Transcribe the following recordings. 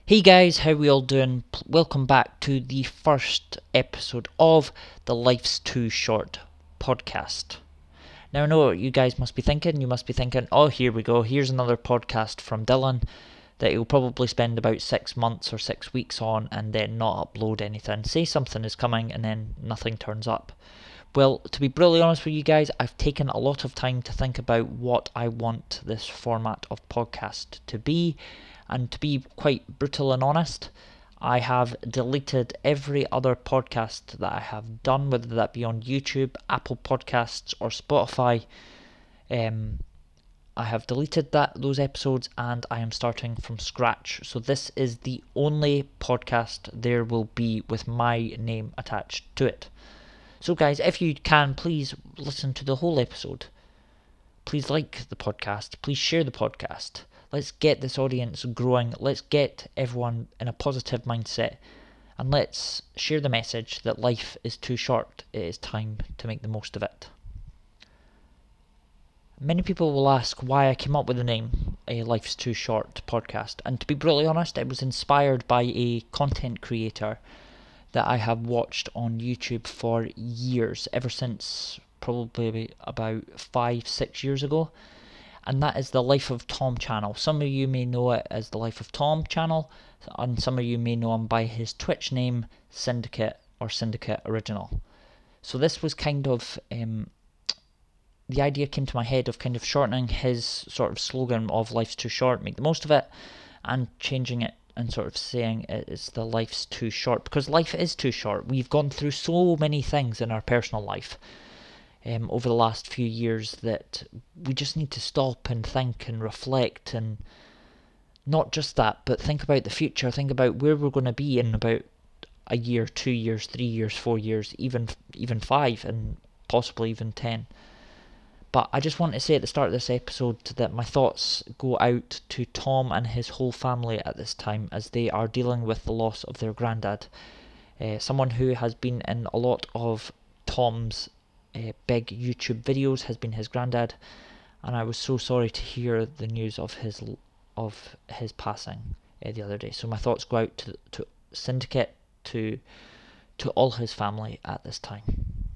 Hey guys, how we all doing? Welcome back to the first episode of the Life's Too Short podcast. Now I know what you guys must be thinking. You must be thinking, oh, here we go. Here's another podcast from Dylan that he'll probably spend about 6 months or 6 weeks on and then not upload anything. Say something is coming and then nothing turns up. Well, to be brutally honest with you guys, I've taken a lot of time to think about what I want this format of podcast to be, and to be quite brutal and honest, I have deleted every other podcast that I have done, whether that be on YouTube, Apple Podcasts, or Spotify. I have deleted those episodes and I am starting from scratch. So this is the only podcast there will be with my name attached to it. So guys, if you can, please listen to the whole episode. Please like the podcast. Please share the podcast. Let's get this audience growing. Let's get everyone in a positive mindset. And let's share the message that life is too short. It is time to make the most of it. Many people will ask why I came up with the name Life's Too Short podcast. And to be brutally honest, it was inspired by a content creator that I have watched on YouTube for years, ever since probably about 5-6 years ago, and that is the Life of Tom channel. Some of you may know it as the Life of Tom channel, and some of you may know him by his Twitch name, Syndicate or Syndicate Original. So this was kind of the idea came to my head of kind of shortening his sort of slogan of life's too short, make the most of it, and changing it and sort of saying it's the life's too short, because life is too short. We've gone through so many things in our personal life over the last few years that we just need to stop and think and reflect, and not just that, but think about the future, think about where we're going to be in about a year, 2 years, 3 years, 4 years, even 5, and possibly even 10. But I just want to say at the start of this episode that my thoughts go out to Tom and his whole family at this time, as they are dealing with the loss of their granddad. Someone who has been in a lot of Tom's big YouTube videos has been his granddad, and I was so sorry to hear the news of his passing the other day. So my thoughts go out to Syndicate, to all his family at this time.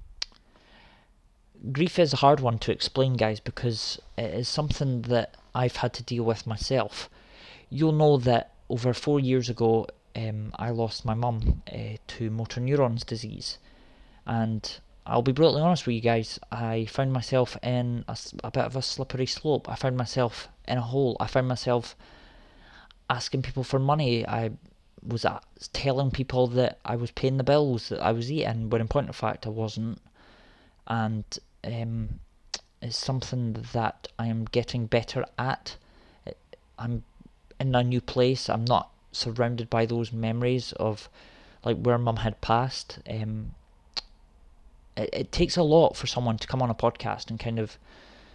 Grief is a hard one to explain, guys, because it is something that I've had to deal with myself. You'll know that over 4 years ago, I lost my mum to motor neurons disease, and I'll be brutally honest with you guys, I found myself in a bit of a slippery slope. I found myself in a hole. I found myself asking people for money. I was telling people that I was paying the bills, that I was eating, when in point of fact I wasn't. And it's something that I am getting better at. I'm in a new place. I'm not surrounded by those memories of like where mum had passed. It takes a lot for someone to come on a podcast and kind of,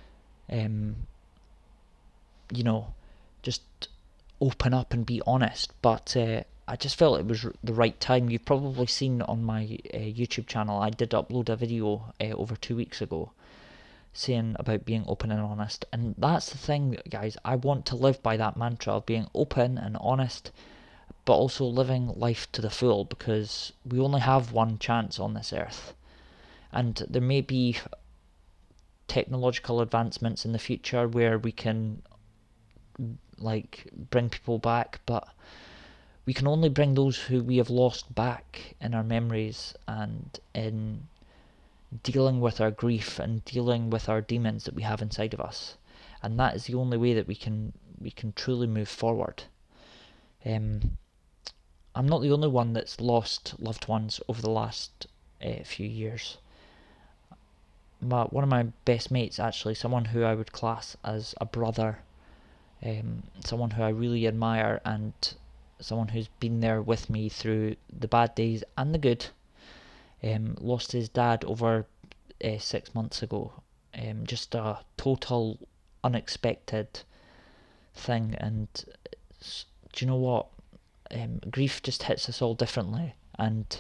just open up and be honest. But I just felt it was the right time. You've probably seen on my YouTube channel, I did upload a video over 2 weeks ago saying about being open and honest. And that's the thing, guys. I want to live by that mantra of being open and honest, but also living life to the full, because we only have one chance on this earth. And there may be technological advancements in the future where we can like bring people back, but we can only bring those who we have lost back in our memories and in dealing with our grief and dealing with our demons that we have inside of us. And that is the only way that we can truly move forward. I'm not the only one that's lost loved ones over the last few years. One of my best mates, actually, someone who I would class as a brother, someone who I really admire, and someone who's been there with me through the bad days and the good, lost his dad over 6 months ago. Just a total unexpected thing, and do you know what? Grief just hits us all differently, and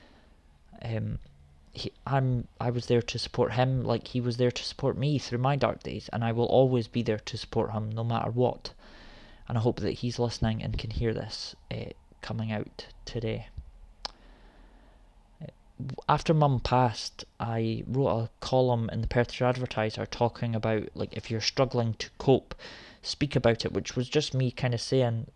I was there to support him like he was there to support me through my dark days, and I will always be there to support him no matter what. and I hope that he's listening and can hear this coming out today. After Mum passed, I wrote a column in the Perthshire Advertiser talking about, like, if you're struggling to cope, speak about it, which was just me kind of saying,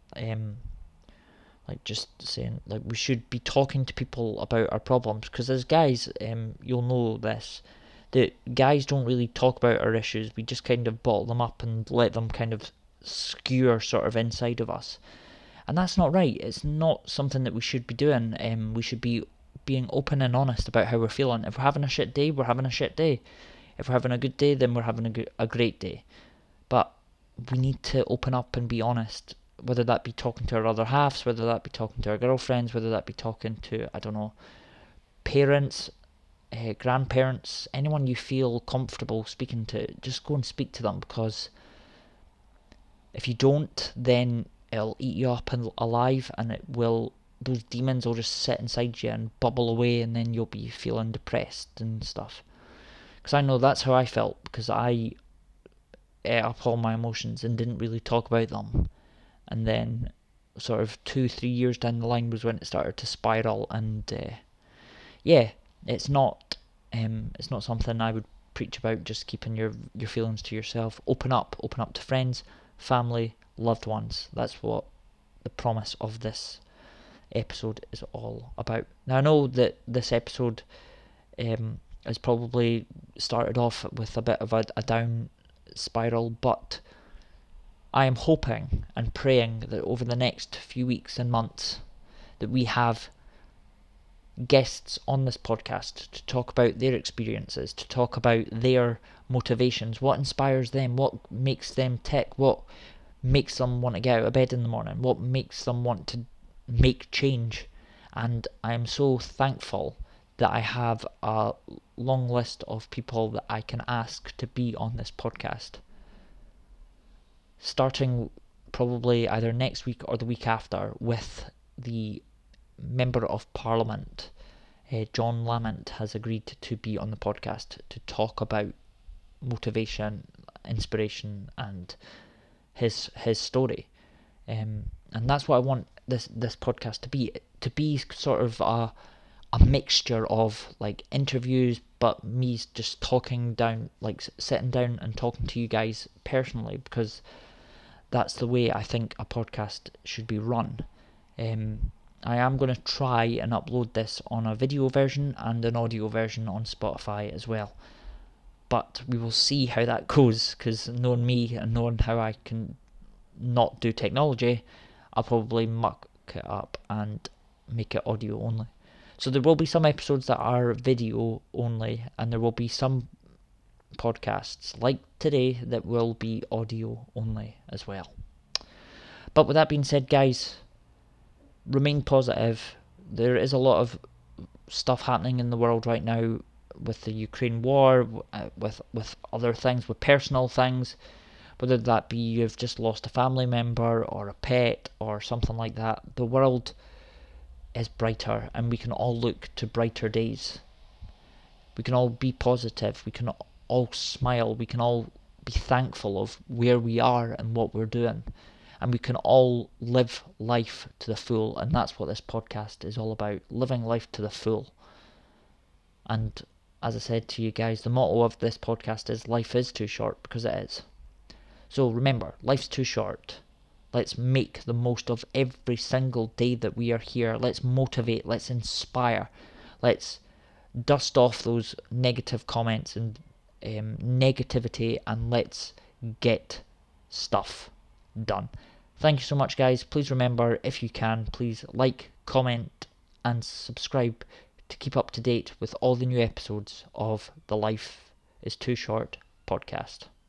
like, we should be talking to people about our problems, because as guys, you'll know this, that guys don't really talk about our issues. We just kind of bottle them up and let them kind of skewer sort of inside of us, and that's not right. It's not something that we should be doing. We should be being open and honest about how we're feeling. If we're having a shit day, we're having a shit day. If we're having a good day, then we're having a great day. But we need to open up and be honest, whether that be talking to our other halves, whether that be talking to our girlfriends, whether that be talking to, I don't know, parents, grandparents, anyone you feel comfortable speaking to, just go and speak to them, because if you don't, then it'll eat you up and alive, and those demons will just sit inside you and bubble away, and then you'll be feeling depressed and stuff. Because I know that's how I felt, because I ate up all my emotions and didn't really talk about them. And then sort of 2-3 years down the line was when it started to spiral, and it's not something I would preach about, just keeping your feelings to yourself. Open up to friends, family, loved ones. That's what the promise of this episode is all about. Now, I know that this episode has probably started off with a bit of a down spiral, but I am hoping and praying that over the next few weeks and months that we have guests on this podcast to talk about their experiences, to talk about their motivations, what inspires them, what makes them tick, what makes them want to get out of bed in the morning, what makes them want to make change. And I am so thankful that I have a long list of people that I can ask to be on this podcast, starting probably either next week or the week after with the Member of Parliament, John Lamont, has agreed to be on the podcast to talk about motivation, inspiration, and his story. And that's what I want this podcast to be sort of a mixture of like interviews, but me just talking down, like sitting down and talking to you guys personally, because that's the way I think a podcast should be run. I am going to try and upload this on a video version and an audio version on Spotify as well, but we will see how that goes, because knowing me and knowing how I can not do technology, I'll probably muck it up and make it audio only. So there will be some episodes that are video only, and there will be some podcasts like today that will be audio only as well. But with that being said, guys, remain positive. There is a lot of stuff happening in the world right now with the Ukraine war, with other things, with personal things, whether that be you've just lost a family member or a pet or something like that. The world is brighter, and we can all look to brighter days. We can all be positive. We can all smile. We can all be thankful of where we are and what we're doing. And we can all live life to the full. And that's what this podcast is all about, living life to the full. And as I said to you guys, the motto of this podcast is life is too short, because it is. So remember, life's too short. Let's make the most of every single day that we are here. Let's motivate, let's inspire, let's dust off those negative comments and negativity, and let's get stuff done. Thank you so much, guys. Please remember, if you can, please like, comment, and subscribe to keep up to date with all the new episodes of the Life is Too Short podcast.